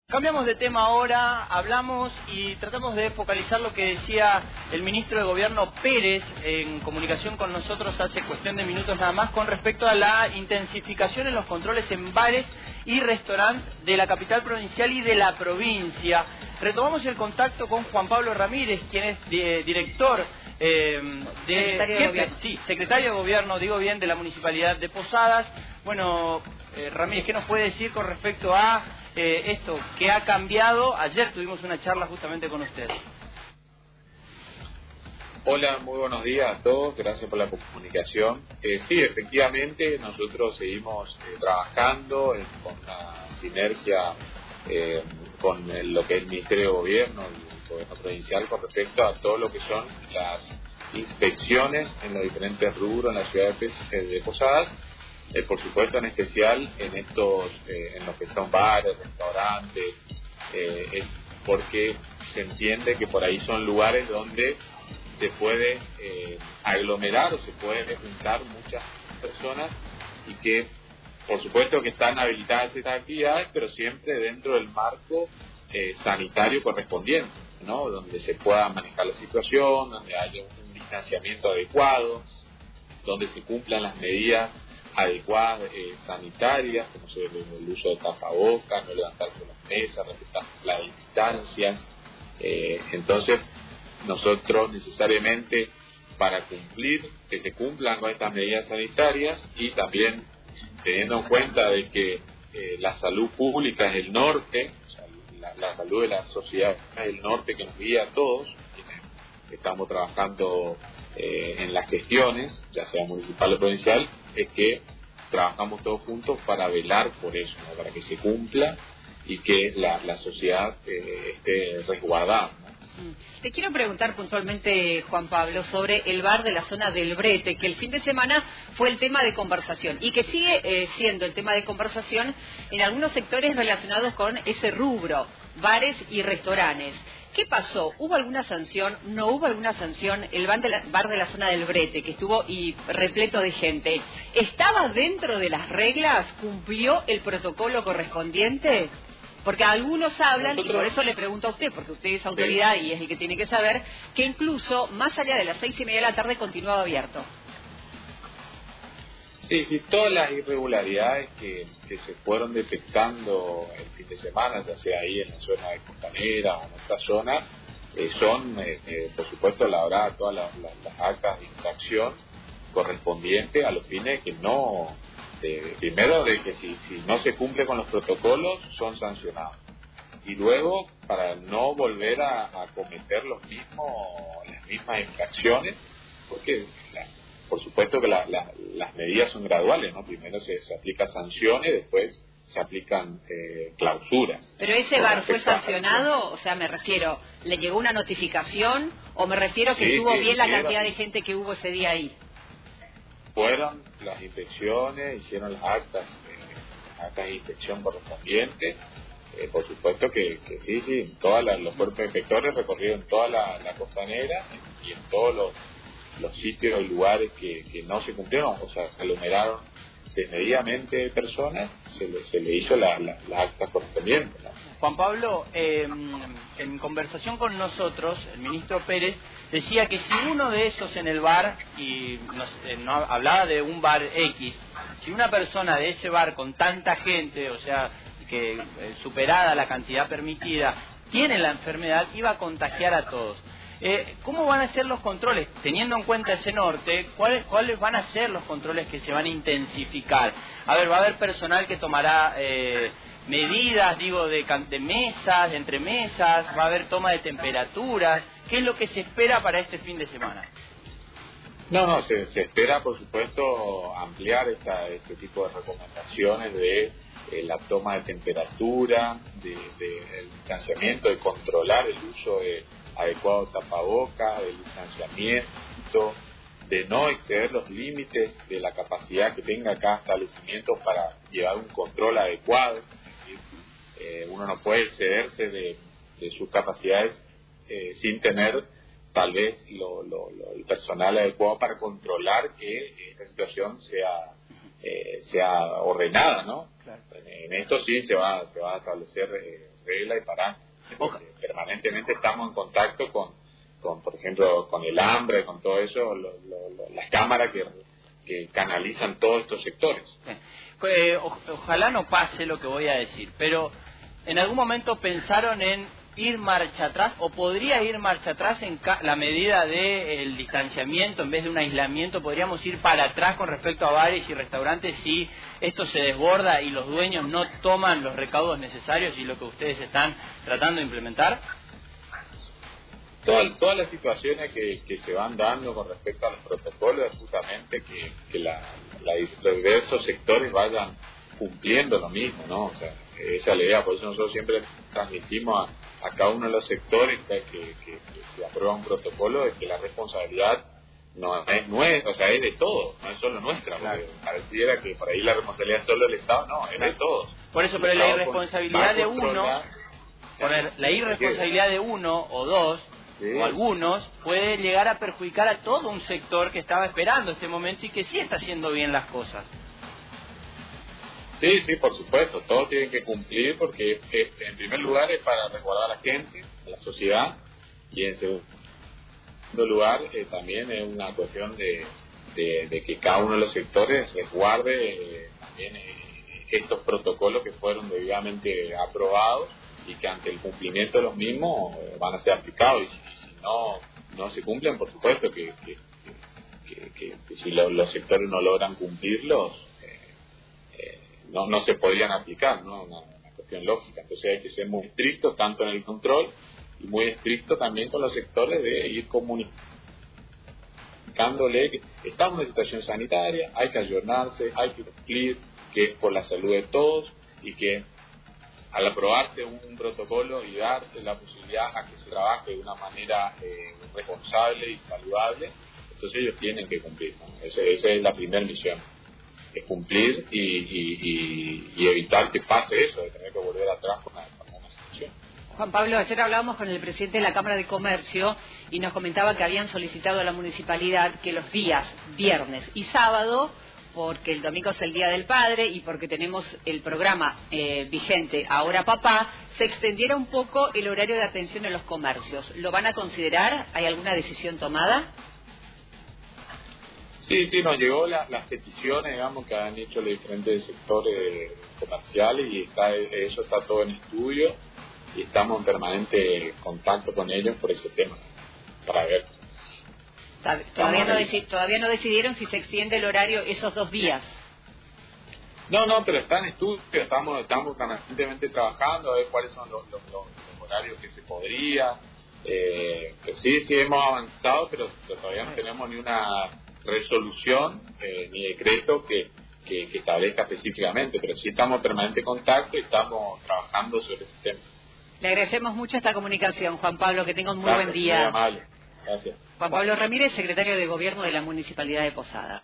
Cambiamos de tema ahora, hablamos y tratamos de focalizar lo que decía el ministro de Gobierno Pérez en comunicación con nosotros hace cuestión de minutos nada más con respecto a la intensificación en los controles en bares y restaurantes de la capital provincial y de la provincia. Retomamos el contacto con Juan Pablo Ramírez, quien es director secretario de Gobierno, digo bien, de la Municipalidad de Posadas. Bueno, Ramírez, ¿qué nos puede decir con respecto a esto que ha cambiado? Ayer tuvimos una charla justamente con usted. Hola, muy buenos días a todos, gracias por la comunicación. Sí, efectivamente, nosotros seguimos trabajando con una sinergia con lo que es el Ministerio de Gobierno, el Gobierno Provincial, con respecto a todo lo que son las inspecciones en los diferentes rubros en la ciudad de Posadas. Por supuesto, en especial en lo que son bares, restaurantes, porque se entiende que por ahí son lugares donde se puede aglomerar o se pueden juntar muchas personas y que, por supuesto, que están habilitadas estas actividades, pero siempre dentro del marco sanitario correspondiente, ¿no? Donde se pueda manejar la situación, donde haya un distanciamiento adecuado, donde se cumplan las medidas adecuadas sanitarias, como el uso de tapabocas, no levantarse de las mesas, respetar las distancias. Entonces, nosotros necesariamente, para cumplir, que se cumplan con estas medidas sanitarias y también teniendo en cuenta de que la salud pública es el norte, o sea, la salud de la sociedad es el norte que nos guía a todos, quienes estamos trabajando en las gestiones, ya sea municipal o provincial, es que trabajamos todos juntos para velar por eso, ¿no? Para que se cumpla y que la sociedad esté resguardada, ¿no? Te quiero preguntar puntualmente, Juan Pablo, sobre el bar de la zona del Brete, que el fin de semana fue el tema de conversación y que sigue siendo el tema de conversación en algunos sectores relacionados con ese rubro, bares y restaurantes. ¿Qué pasó? ¿Hubo alguna sanción? ¿No hubo alguna sanción? El bar de la zona del Brete, que estuvo repleto de gente, ¿estaba dentro de las reglas? ¿Cumplió el protocolo correspondiente? Porque algunos hablan, y por eso le pregunto a usted, porque usted es autoridad y es el que tiene que saber, que incluso más allá de las 6:30 de la tarde continuaba abierto. Sí, todas las irregularidades que se fueron detectando el fin de semana, ya sea ahí en la zona de Costanera o en otra zona, son, por supuesto, elaboradas todas las actas de infracción correspondientes a los fines que no... primero, de que si no se cumple con los protocolos, son sancionados. Y luego, para no volver a cometer las mismas infracciones, porque por supuesto que las medidas son graduales, ¿no? Primero se aplican sanciones, después se aplican clausuras. ¿Pero ese bar fue sancionado? O sea, me refiero, ¿le llegó una notificación? ¿O me refiero que estuvo bien la cantidad de gente que hubo ese día ahí? Fueron las inspecciones, hicieron las actas de inspección correspondientes. Por supuesto que sí, los cuerpos de inspectores recorrieron toda la costanera y en todos los sitios y lugares que no se cumplieron, o sea, aglomeraron desmedidamente personas, se le hizo la acta correspondiente, ¿no? Juan Pablo, en conversación con nosotros, el ministro Pérez decía que si uno de esos en el bar, y no hablaba de un bar X, si una persona de ese bar con tanta gente, o sea, que superada la cantidad permitida, tiene la enfermedad, iba a contagiar a todos. ¿Cómo van a ser los controles? Teniendo en cuenta ese norte, ¿cuáles van a ser los controles que se van a intensificar? A ver, va a haber personal que tomará medidas, de mesas, entre mesas, va a haber toma de temperaturas. ¿Qué es lo que se espera para este fin de semana? No, se espera, por supuesto, ampliar este tipo de recomendaciones de la toma de temperatura, el distanciamiento, de controlar el uso adecuado de tapabocas, del distanciamiento, de no exceder los límites de la capacidad que tenga cada establecimiento para llevar un control adecuado. Es decir, uno no puede excederse de sus capacidades sin tener tal vez el personal adecuado para controlar que esta situación sea sea ordenada, ¿no? Claro. En esto sí se va a establecer reglas y parámetros. Permanentemente estamos en contacto con, por ejemplo, con el hambre, con todo eso, las cámaras que canalizan todos estos sectores. Ojalá no pase lo que voy a decir, pero ¿en algún momento pensaron en ir marcha atrás o podría ir marcha atrás en la medida del distanciamiento en vez de un aislamiento? ¿Podríamos ir para atrás con respecto a bares y restaurantes si esto se desborda y los dueños no toman los recaudos necesarios y lo que ustedes están tratando de implementar? Todas las situaciones que se van dando con respecto a los protocolos es justamente que los diversos sectores vayan cumpliendo lo mismo, ¿no? O sea, esa es la idea. Por eso nosotros siempre transmitimos a cada uno de los sectores que se aprueba un protocolo, de que la responsabilidad no es nuestra, o sea, es de todos, no es solo nuestra. Claro. Porque pareciera que por ahí la responsabilidad es solo del Estado, no, es de todos. Por eso, pero la irresponsabilidad de uno, la irresponsabilidad de uno o dos, sí, o algunos, puede llegar a perjudicar a todo un sector que estaba esperando este momento y que sí está haciendo bien las cosas. Sí, por supuesto, todos tienen que cumplir porque en primer lugar es para resguardar a la gente, a la sociedad, y en segundo lugar también es una cuestión de que cada uno de los sectores resguarde también estos protocolos que fueron debidamente aprobados y que ante el cumplimiento de los mismos van a ser aplicados, y si no se cumplen, por supuesto que si los sectores no logran cumplirlos, no se podrían aplicar, ¿no? Una cuestión lógica. Entonces hay que ser muy estrictos tanto en el control y muy estrictos también con los sectores de ir comunicándole que estamos en una situación sanitaria, hay que ayornarse, hay que cumplir, que es por la salud de todos, y que al aprobarse un protocolo y darse la posibilidad a que se trabaje de una manera responsable y saludable, entonces ellos tienen que cumplir, ¿no? Esa es la primera misión, es cumplir y evitar que pase eso, de tener que volver atrás con una situación. Juan Pablo, ayer hablábamos con el presidente de la Cámara de Comercio y nos comentaba que habían solicitado a la municipalidad que los días viernes y sábado, porque el domingo es el Día del Padre y porque tenemos el programa vigente Ahora Papá, se extendiera un poco el horario de atención en los comercios. ¿Lo van a considerar? ¿Hay alguna decisión tomada? Sí, nos llegó las peticiones, digamos, que han hecho los diferentes sectores comerciales, y eso está todo en estudio y estamos en permanente contacto con ellos por ese tema, para ver. Todavía no decidieron si se extiende el horario esos 2 días. No, pero está en estudio, estamos permanentemente trabajando a ver cuáles son los horarios que se podría. Sí, hemos avanzado, pero todavía no tenemos ni una resolución ni decreto que establezca específicamente, pero sí estamos en permanente contacto y estamos trabajando sobre ese tema. Le agradecemos mucho esta comunicación, Juan Pablo, que tenga un muy buen día. Muy amable. Gracias. Juan Pablo Ramírez, secretario de Gobierno de la Municipalidad de Posada.